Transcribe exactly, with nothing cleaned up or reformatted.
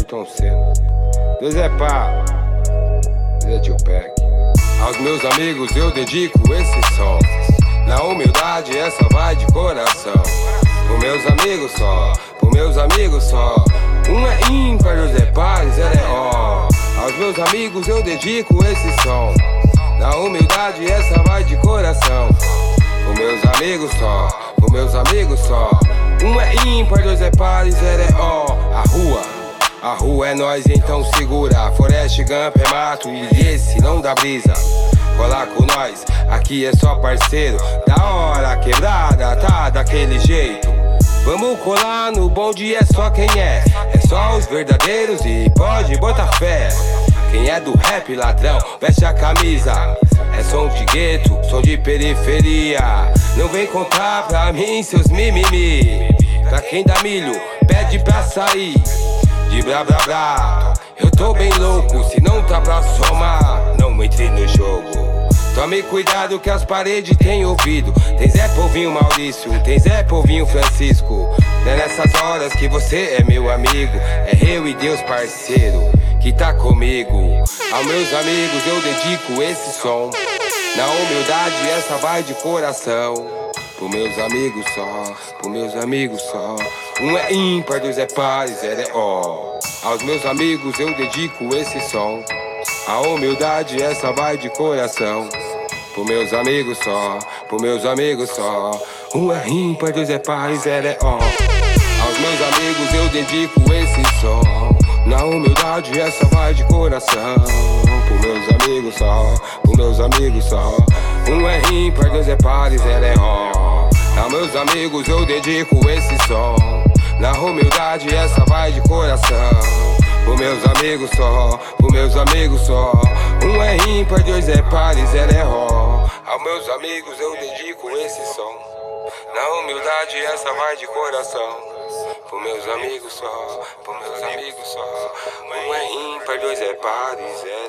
Ayrton Senna. Dois é pá, dois é Tupac. Aos meus amigos eu dedico esse som. Na humildade essa vai de coração. Pro meus amigos só, pro meus amigos só. Um é ímpar, dois é pares, ela é ó. Aos meus amigos eu dedico esse som. Na humildade essa vai de coração. Pro meus amigos só, pro meus amigos só. Um é ímpar, dois é pares, ela é ó. A rua, a rua é nós, então segura. Forest Gump é mato e esse não dá brisa. Colar com nós, aqui é só parceiro. Da hora, quebrada, tá daquele jeito. Vamos colar no bonde, é só quem é. É só os verdadeiros e pode botar fé. Quem é do rap, ladrão, veste a camisa. É som de gueto, som de periferia. Não vem contar pra mim seus mimimi. Pra quem dá milho, pede pra sair. De blá blá blá, eu tô bem louco. Se não tá pra somar, não entre no jogo. Tome cuidado que as paredes têm ouvido. Tem Zé Povinho Maurício, tem Zé Povinho Francisco. É nessas horas que você é meu amigo. É eu e Deus parceiro que tá comigo. Aos meus amigos eu dedico esse som. Na humildade essa vai de coração. Pro meus amigos só, pro meus amigos só. Um é ímpar, dois é pares, ela é ó. Aos meus amigos eu dedico esse som. A humildade essa vai de coração. Pro meus amigos só, pro meus amigos só. Um é ímpar, dois é pares, ela é ó. Aos meus amigos eu dedico esse som. Na humildade essa vai de coração. Pro meus amigos só, pro meus amigos só. Um é ímpar, dois é pares, ela é ó. Aos meus amigos eu dedico esse som. Na humildade essa vai de coração. Pro meus amigos só, pro meus amigos só. Um é ímpar, dois é pares, ela é ó. Aos meus amigos eu dedico esse som. Na humildade essa vai de coração. Pro meus amigos só, pro meus amigos só. Um é ímpar, dois é pares, ela é